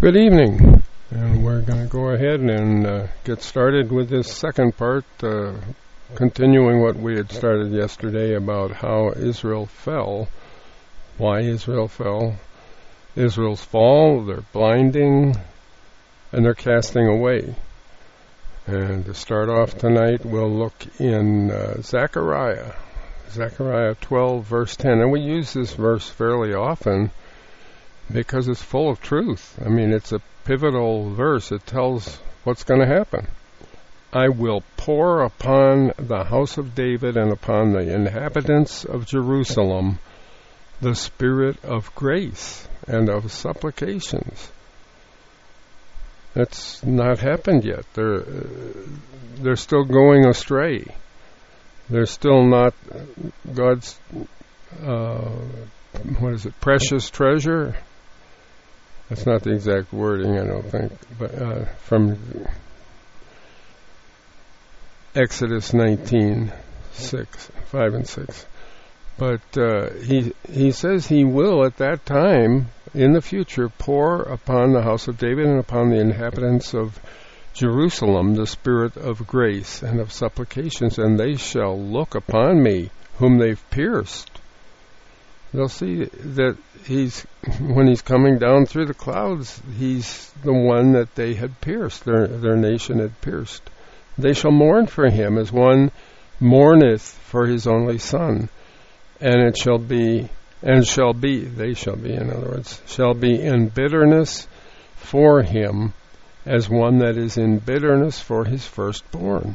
Good evening, and we're going to go ahead and get started with this second part, continuing what we had started yesterday about how Israel fell, why Israel fell, Israel's fall, their blinding, and their casting away. And to start off tonight, we'll look in Zechariah 12, verse 10. And we use this verse fairly often because it's full of truth. I mean, it's a pivotal verse. It tells what's going to happen. I will pour upon the house of David and upon the inhabitants of Jerusalem the spirit of grace and of supplications. That's not happened yet. They're still going astray. They're still not God's, precious treasure? That's not the exact wording, I don't think, but from Exodus 19:5 and 6. But he says he will at that time, in the future, pour upon the house of David and upon the inhabitants of Jerusalem the spirit of grace and of supplications, and they shall look upon me, whom they've pierced. They'll see that when he's coming down through the clouds, he's the one that they had pierced, their nation had pierced. They shall mourn for him as one mourneth for his only son. And they shall be, in bitterness for him as one that is in bitterness for his firstborn.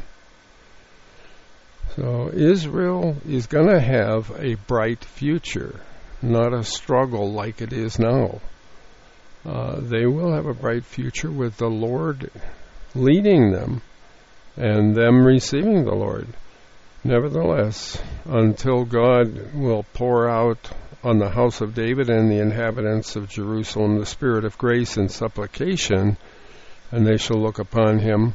So Israel is going to have a bright future, not a struggle like it is now. They will have a bright future with the Lord leading them and them receiving the Lord. Nevertheless, until God will pour out on the house of David and the inhabitants of Jerusalem the spirit of grace and supplication, and they shall look upon him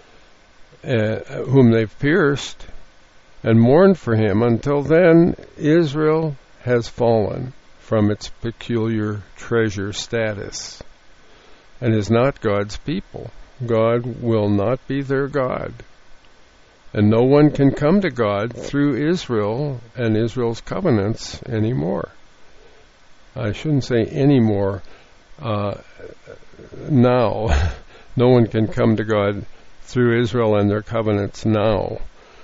whom they've pierced, and mourn for him, until then Israel has fallen from its peculiar treasure status and is not God's people. God will not be their God. And no one can come to God through Israel and Israel's covenants anymore. I shouldn't say anymore. Now, no one can come to God through Israel and their covenants now.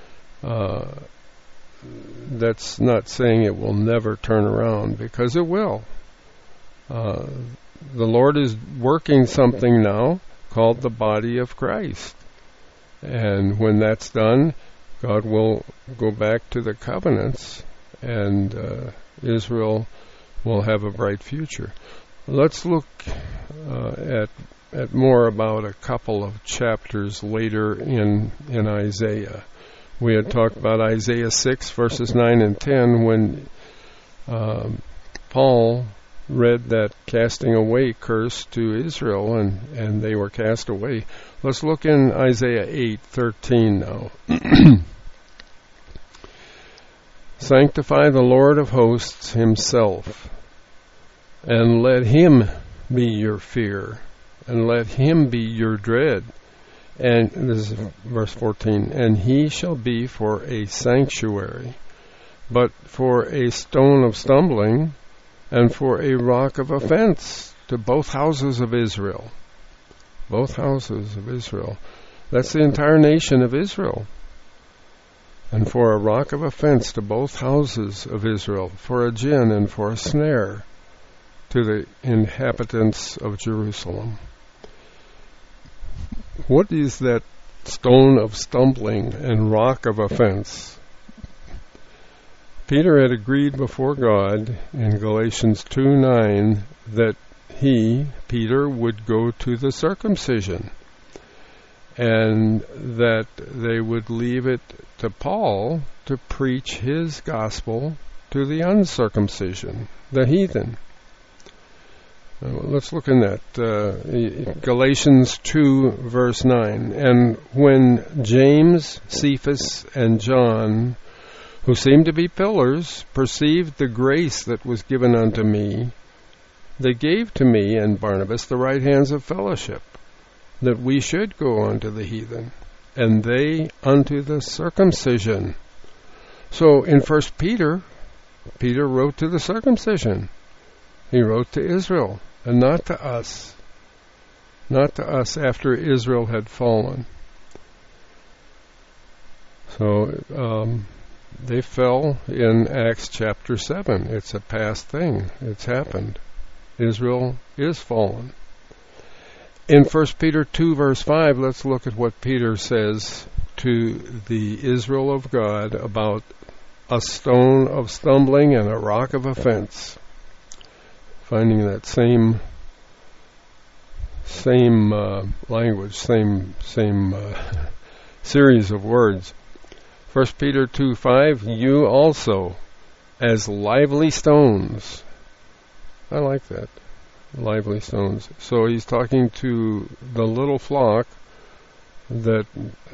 That's not saying it will never turn around, because it will. The Lord is working something now called the body of Christ. And when that's done, God will go back to the covenants, and Israel will have a bright future. Let's look at more about a couple of chapters later in Isaiah. We had talked about Isaiah 6, verses 9 and 10, when Paul read that casting away curse to Israel, and they were cast away. Let's look in Isaiah 8:13 now. Sanctify the Lord of hosts himself, and let him be your fear, and let him be your dread. And this is verse 14. And he shall be for a sanctuary, but for a stone of stumbling, and for a rock of offense to both houses of Israel. Both houses of Israel. That's the entire nation of Israel. And for a rock of offense to both houses of Israel, for a gin and for a snare to the inhabitants of Jerusalem. What is that stone of stumbling and rock of offense? Peter had agreed before God in Galatians 2:9 that he, Peter, would go to the circumcision, and that they would leave it to Paul to preach his gospel to the uncircumcision, the heathen. Let's look in that. Galatians 2, verse 9. And when James, Cephas, and John, who seemed to be pillars, perceived the grace that was given unto me, they gave to me and Barnabas the right hands of fellowship, that we should go unto the heathen, and they unto the circumcision. So in 1 Peter, Peter wrote to the circumcision. He wrote to Israel, and not to us. Not to us after Israel had fallen. So they fell in Acts chapter 7. It's a past thing. It's happened. Israel is fallen. In 1 Peter 2 verse 5, let's look at what Peter says to the Israel of God about a stone of stumbling and a rock of offense. Finding that same language, same series of words. 1 Peter 2:5, you also, as lively stones. I like that, lively stones. So he's talking to the little flock that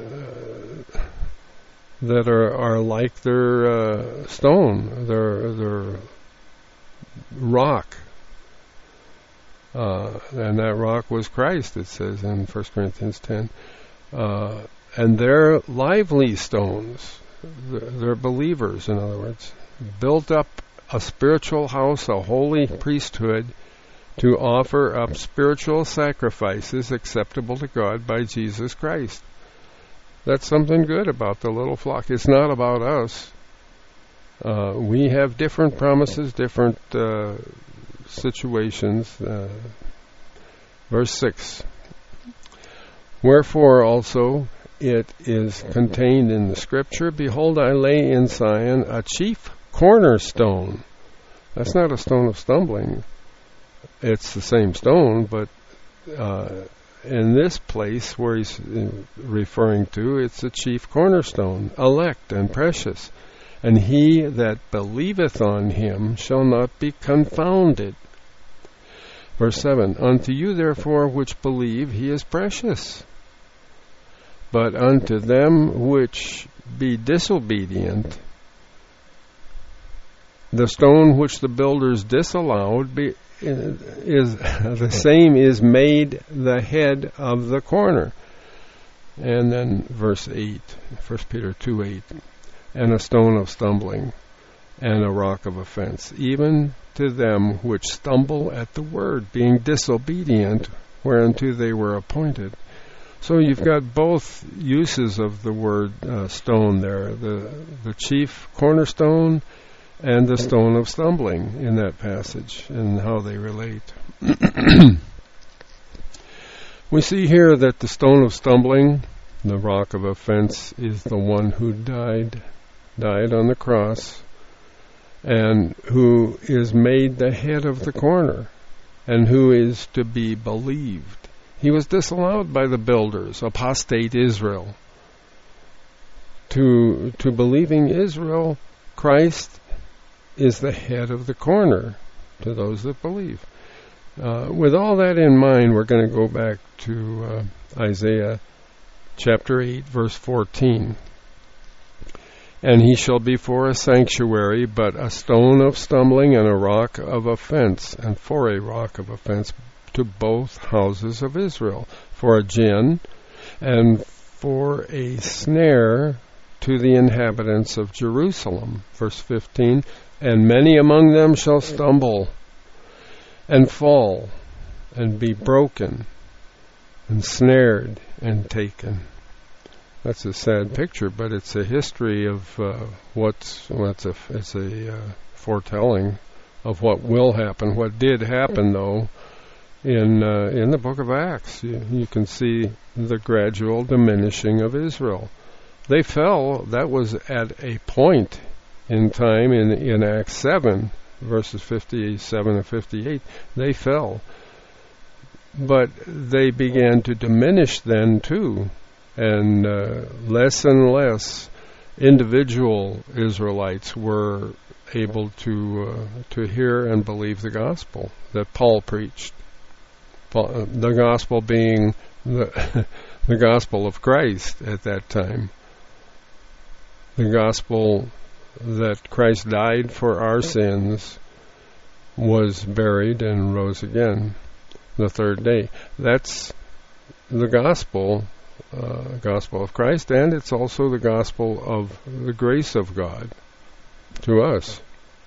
are like their stone, their rock. And that rock was Christ, it says in 1 Corinthians 10. And they're lively stones. They're believers, in other words. Built up a spiritual house, a holy priesthood, to offer up spiritual sacrifices acceptable to God by Jesus Christ. That's something good about the little flock. It's not about us. We have different promises, different situations. Verse 6. Wherefore also it is contained in the Scripture, behold, I lay in Zion a chief cornerstone. That's not a stone of stumbling. It's the same stone, but in this place where he's referring to, it's a chief cornerstone, elect and precious. And he that believeth on him shall not be confounded. Verse 7, unto you therefore which believe he is precious. But unto them which be disobedient, the stone which the builders disallowed is the same is made the head of the corner. And then verse 8, 1 Peter 2:8, and a stone of stumbling and a rock of offense, even to them which stumble at the word, being disobedient, whereunto they were appointed. So you've got both uses of the word stone there, the chief cornerstone and the stone of stumbling in that passage, and how they relate. We see here that the stone of stumbling, the rock of offense, is the one who died on the cross, and who is made the head of the corner, and who is to be believed. He was disallowed by the builders, apostate Israel. To believing Israel, Christ is the head of the corner to those that believe. With all that in mind, we're going to go back to Isaiah chapter 8, verse 14. And he shall be for a sanctuary, but a stone of stumbling and a rock of offense, and for a rock of offense to both houses of Israel, for a gin, and for a snare to the inhabitants of Jerusalem. Verse 15, and many among them shall stumble, and fall, and be broken, and snared, and taken. That's a sad picture, but it's a history of it's a foretelling of what will happen. What did happen, though, in the book of Acts, you can see the gradual diminishing of Israel. They fell. That was at a point in time in Acts 7, verses 57 and 58. They fell, but they began to diminish then too. And less and less individual Israelites were able to hear and believe the gospel that Paul preached. The gospel being the gospel of Christ at that time. The gospel that Christ died for our sins, was buried and rose again the third day. That's the gospel of Christ, and it's also the gospel of the grace of God to us.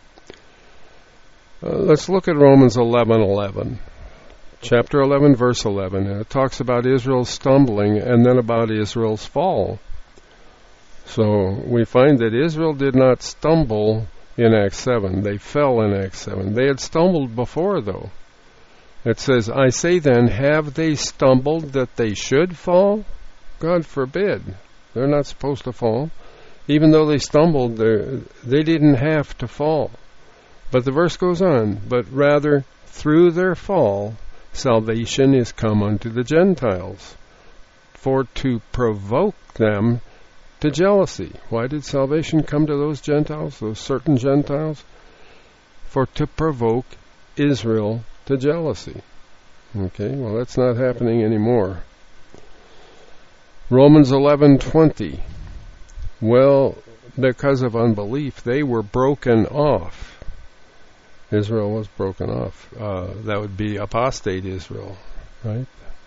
Let's look at Romans 11:11. Chapter 11, verse 11. And it talks about Israel's stumbling and then about Israel's fall. So we find that Israel did not stumble in Acts 7. They fell in Acts 7. They had stumbled before, though. It says, I say then, have they stumbled that they should fall? God forbid. They're not supposed to fall. Even though they stumbled, they didn't have to fall. But the verse goes on, but rather through their fall, salvation is come unto the Gentiles, for to provoke them to jealousy. Why did salvation come to those Gentiles, those certain Gentiles? For to provoke Israel to jealousy. Okay, well that's not happening anymore. Romans 11:20. Well, because of unbelief, they were broken off. Israel was broken off. That would be apostate Israel, right?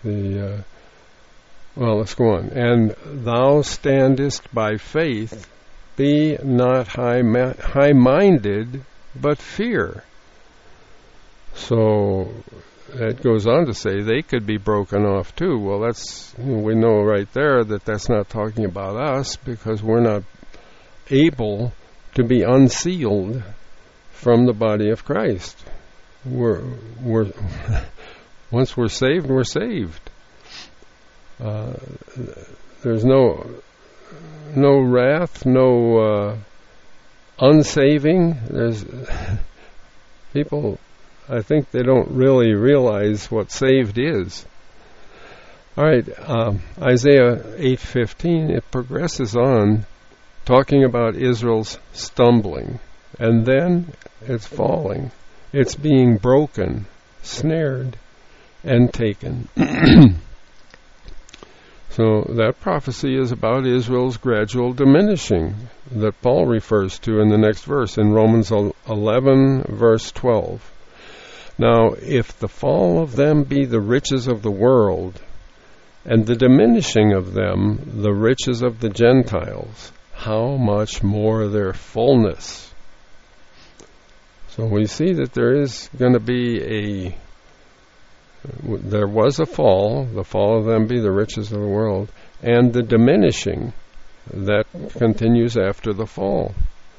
Well, let's go on. And thou standest by faith, be not high-minded, but fear. So it goes on to say they could be broken off too. Well, we know right there that that's not talking about us, because we're not able to be unsealed from the body of Christ. We're once we're saved, we're saved. There's no wrath, no unsaving. There's people, I think they don't really realize what saved is. All right, Isaiah 8:15, it progresses on talking about Israel's stumbling, and then it's falling. It's being broken, snared, and taken. So that prophecy is about Israel's gradual diminishing that Paul refers to in the next verse, in Romans 11, verse 12. Now, if the fall of them be the riches of the world, and the diminishing of them the riches of the Gentiles, how much more their fullness? So we see that there is going to be there was a fall, the fall of them be the riches of the world, and the diminishing that continues after the fall.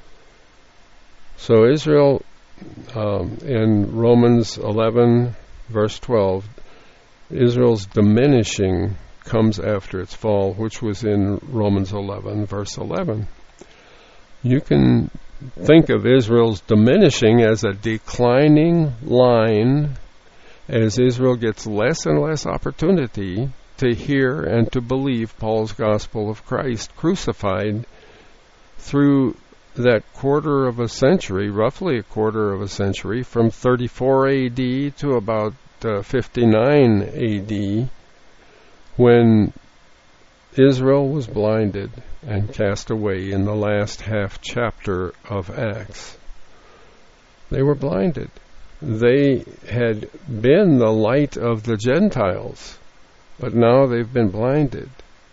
So Israel, in Romans 11, verse 12, Israel's diminishing comes after its fall, which was in Romans 11, verse 11. You can think of Israel's diminishing as a declining line as Israel gets less and less opportunity to hear and to believe Paul's gospel of Christ crucified through that quarter of a century, roughly a quarter of a century, from 34 AD to about 59 AD, when Israel was blinded and cast away in the last half chapter of Acts. They were blinded. They had been the light of the Gentiles, but now they've been blinded.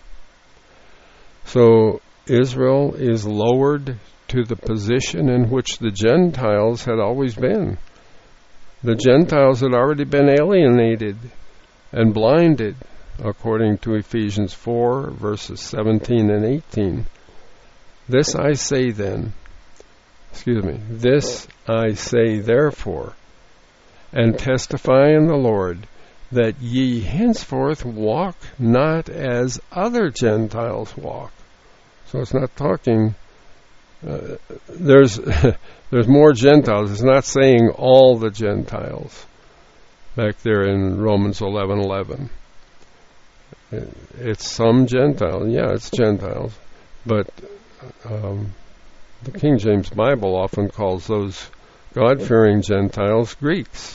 So Israel is lowered to the position in which the Gentiles had always been. The Gentiles had already been alienated and blinded, according to Ephesians 4, verses 17 and 18. This I say therefore, and testify in the Lord, that ye henceforth walk not as other Gentiles walk. So it's not talking, there's more Gentiles. It's not saying all the Gentiles back there in Romans 11:11. It's some Gentiles. Yeah, it's Gentiles. But the King James Bible often calls those God-fearing Gentiles Greeks.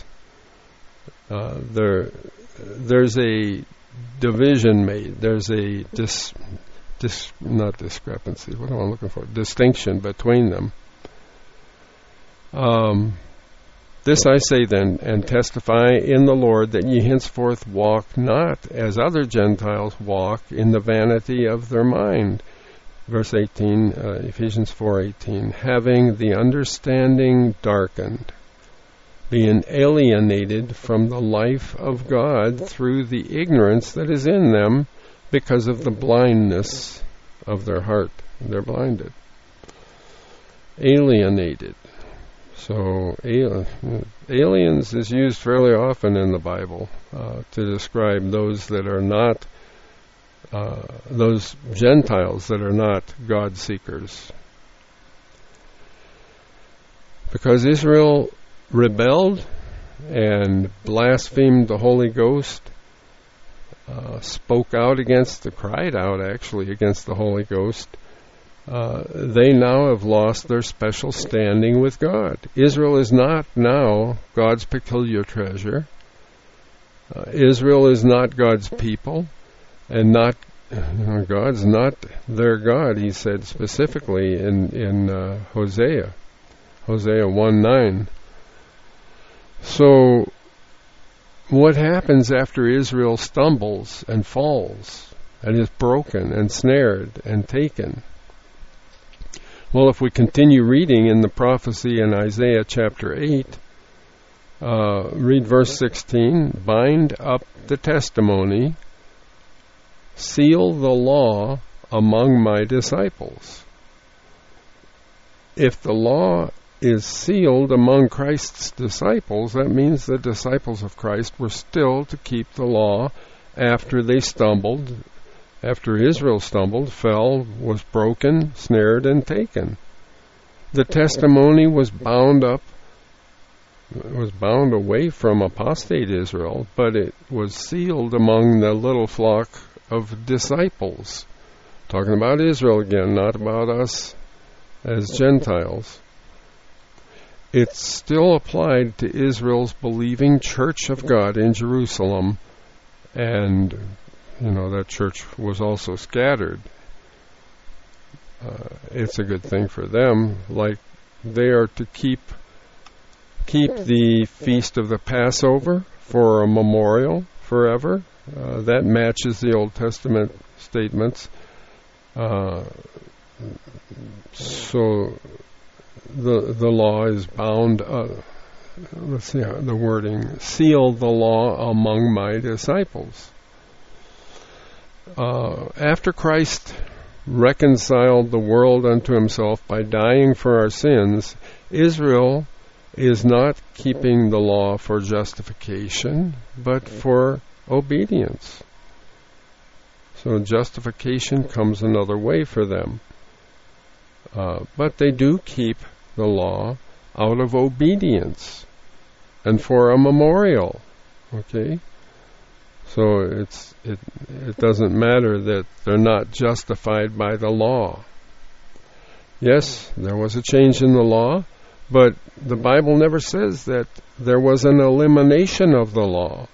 There's a division made. There's a not discrepancy. What am I looking for? Distinction between them. This I say then, and testify in the Lord, that ye henceforth walk not as other Gentiles walk, in the vanity of their mind. Verse 18, Ephesians 4:18, having the understanding darkened, being alienated from the life of God through the ignorance that is in them, because of the blindness of their heart. They're blinded. Alienated. So aliens is used fairly often in the Bible to describe those that are not, those Gentiles that are not God seekers. Because Israel rebelled and blasphemed the Holy Ghost, cried out actually against the Holy Ghost, they now have lost their special standing with God. Israel is not now God's peculiar treasure. Israel is not God's people, and God's not their God, he said specifically in Hosea 1:9. So what happens after Israel stumbles and falls and is broken and snared and taken? Well, if we continue reading in the prophecy in Isaiah chapter 8, read verse 16, bind up the testimony, seal the law among my disciples. If the law is sealed among Christ's disciples, that means the disciples of Christ were still to keep the law after they stumbled, after Israel stumbled, fell, was broken, snared, and taken. The testimony was bound away from apostate Israel, but it was sealed among the little flock of disciples. Talking about Israel again, not about us as Gentiles. It's still applied to Israel's believing church of God in Jerusalem, and that church was also scattered. It's a good thing for them. Like they are to keep the feast of the Passover for a memorial forever. That matches the Old Testament statements. So the law is bound. Let's see the wording. Seal the law among my disciples. After Christ reconciled the world unto himself by dying for our sins, Israel is not keeping the law for justification, but for obedience. So justification comes another way for them. But they do keep the law out of obedience and for a memorial. Okay? So it doesn't matter that they're not justified by the law. Yes, there was a change in the law, but the Bible never says that there was an elimination of the law.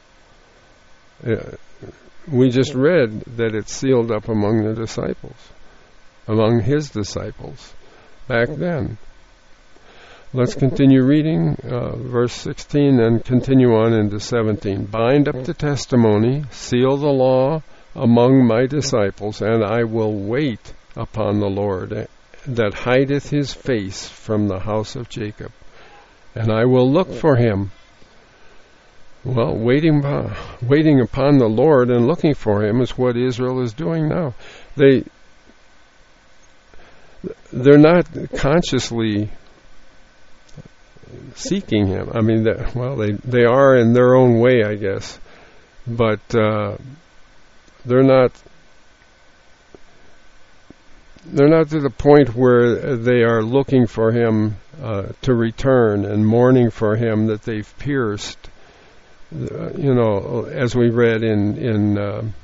We just read that it's sealed up among the disciples, among his disciples back then. Let's continue reading verse 16 and continue on into 17. Bind up the testimony, seal the law among my disciples, and I will wait upon the Lord, that hideth his face from the house of Jacob, and I will look for him. Well, waiting upon the Lord and looking for him is what Israel is doing now. They're not consciously seeking him. I mean, they are in their own way, I guess, but they're not to the point where they are looking for him to return and mourning for him that they've pierced. As we read in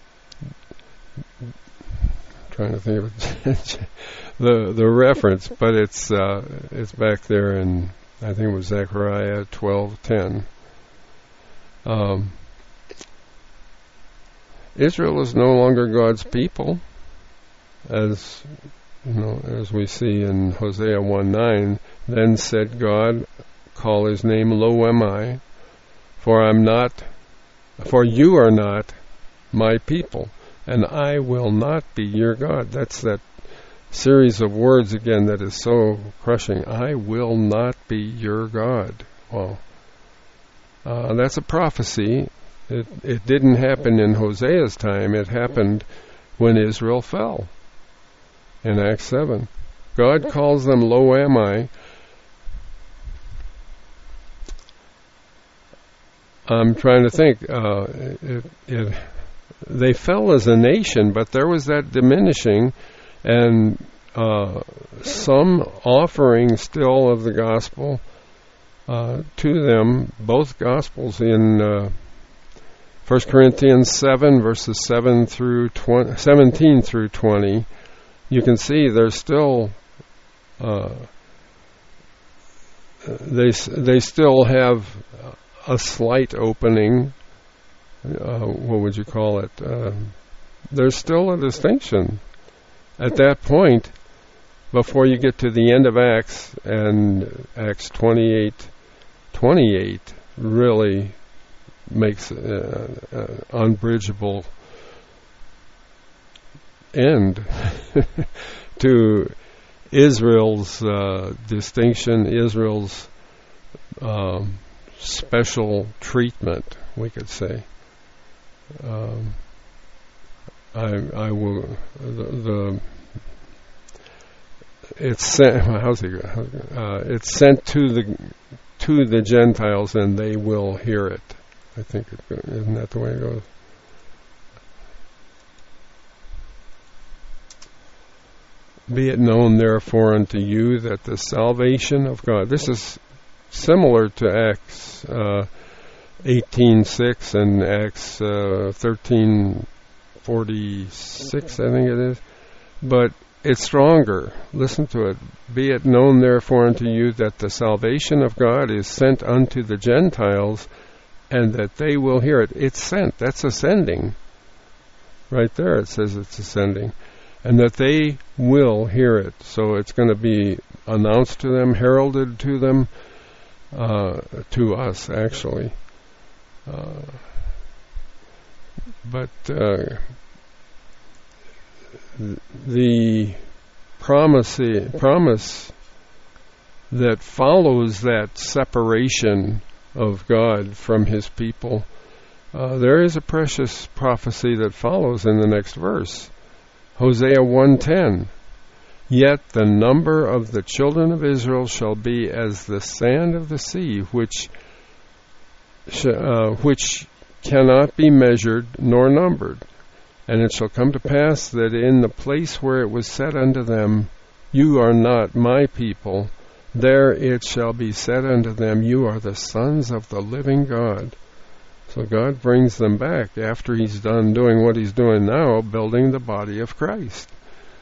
trying to think of the reference, but it's back there in, I think it was Zechariah 12:10. Israel is no longer God's people, as we see in Hosea 1:9. Then said God, call his name, Lo am I, for you are not my people, and I will not be your God. That's that series of words again that is so crushing. I will not be your God. Well, that's a prophecy. It didn't happen in Hosea's time. It happened when Israel fell in Acts 7. God calls them Lo am I. I'm trying to think. They fell as a nation, but there was that diminishing, and some offering still of the gospel to them. Both gospels in 1 Corinthians 7, verses 17 through 20. You can see there's still they still have a slight opening. What would you call it? There's still a distinction at that point before you get to the end of Acts, and Acts 28 really makes an unbridgeable end to Israel's distinction, Israel's special treatment, we could say. I will. It's sent. How's it go? It's sent to the Gentiles, and they will hear it. I think isn't that the way it goes? Be it known, therefore, unto you that the salvation of God. This is similar to Acts 18:6 and Acts 13:46, I think it is. But it's stronger. Listen to it. Be it known, therefore, unto you that the salvation of God is sent unto the Gentiles, and that they will hear it. It's sent. That's ascending. Right there it says it's ascending. And that they will hear it. So it's going to be announced to them, heralded to them, to us, actually. But the promise that follows that separation of God from His people, there is a precious prophecy that follows in the next verse. Hosea 1:10. Yet the number of the children of Israel shall be as the sand of the sea, which cannot be measured nor numbered. And it shall come to pass that in the place where it was said unto them, you are not my people, there it shall be said unto them, you are the sons of the living God. So God brings them back after He's done doing what He's doing now, building the body of Christ.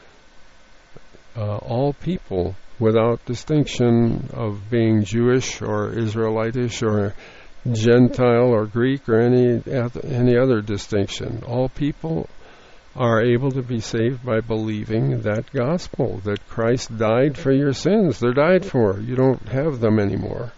All people, without distinction of being Jewish or Israelitish or Gentile or Greek or any other distinction. All people are able to be saved by believing that gospel, that Christ died for your sins. They're died for. You don't have them anymore.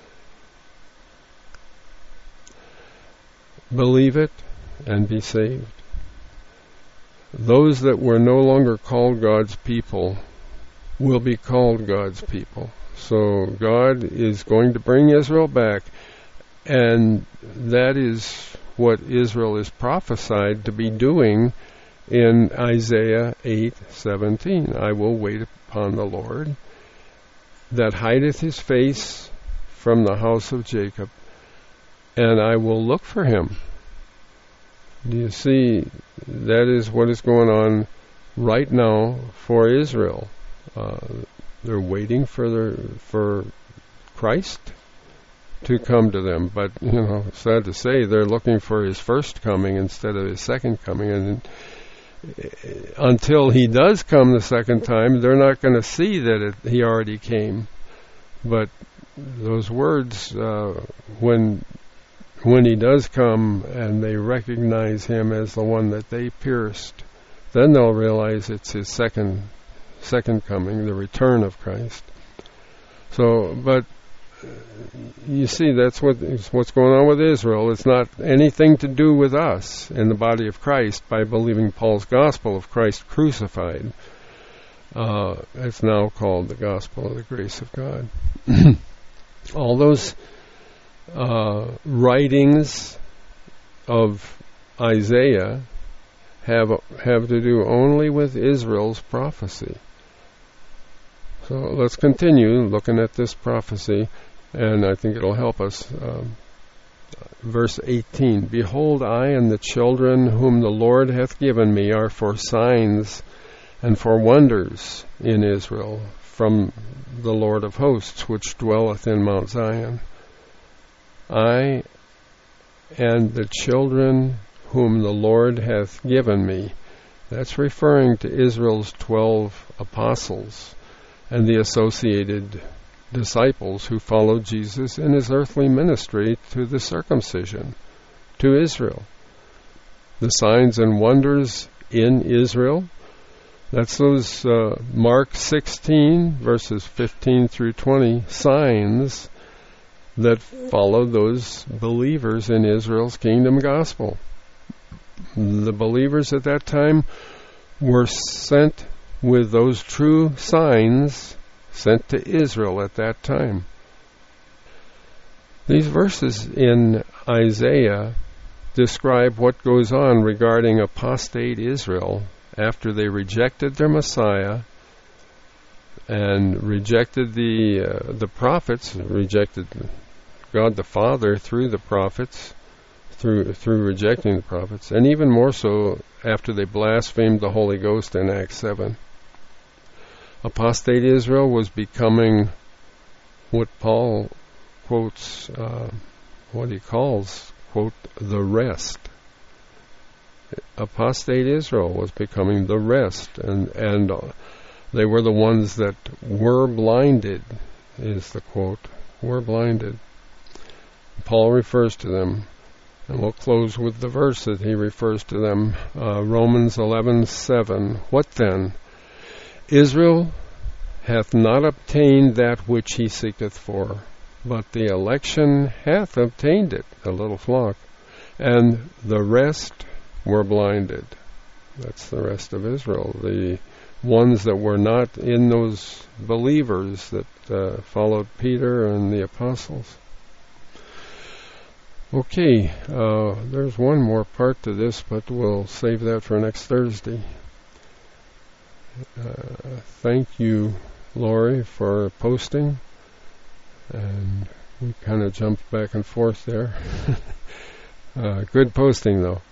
Believe it and be saved. Those that were no longer called God's people will be called God's people. So God is going to bring Israel back, and that is what Israel is prophesied to be doing in Isaiah 8:17. I will wait upon the Lord, that hideth His face from the house of Jacob, and I will look for Him. Do you see? That is what is going on right now for Israel. They're waiting for Christ to come to them, but sad to say, they're looking for His first coming instead of His second coming, and until He does come the second time, they're not going to see that He already came. But those words, when He does come and they recognize Him as the one that they pierced, then they'll realize it's His second coming, the return of Christ. So, but you see, that's what's going on with Israel. It's not anything to do with us in the body of Christ by believing Paul's gospel of Christ crucified. It's now called the gospel of the grace of God. All those writings of Isaiah have to do only with Israel's prophecy. So let's continue looking at this prophecy, and I think it'll help us. Verse 18, Behold, I and the children whom the Lord hath given me are for signs and for wonders in Israel from the Lord of hosts, which dwelleth in Mount Zion. I and the children whom the Lord hath given me. That's referring to Israel's 12 apostles and the associated disciples who followed Jesus in his earthly ministry to the circumcision, to Israel. The signs and wonders in Israel, that's those Mark 16, verses 15 through 20, signs that followed those believers in Israel's kingdom gospel. The believers at that time were sent with those true signs sent to Israel at that time. These verses in Isaiah describe what goes on regarding apostate Israel after they rejected their Messiah and rejected the prophets, rejected God the Father through the prophets, through rejecting the prophets, and even more so after they blasphemed the Holy Ghost in Acts 7. Apostate Israel was becoming what Paul quotes, what he calls, quote, the rest. Apostate Israel was becoming the rest, and they were the ones that were blinded, is the quote, were blinded. Paul refers to them, and we'll close with the verse that he refers to them, Romans 11:7. What then? Israel hath not obtained that which he seeketh for, but the election hath obtained it, the little flock, and the rest were blinded. That's the rest of Israel, the ones that were not in those believers that followed Peter and the apostles. Okay, there's one more part to this, but we'll save that for next Thursday. Thank you, Lori, for posting, and we kind of jumped back and forth there. Good posting, though.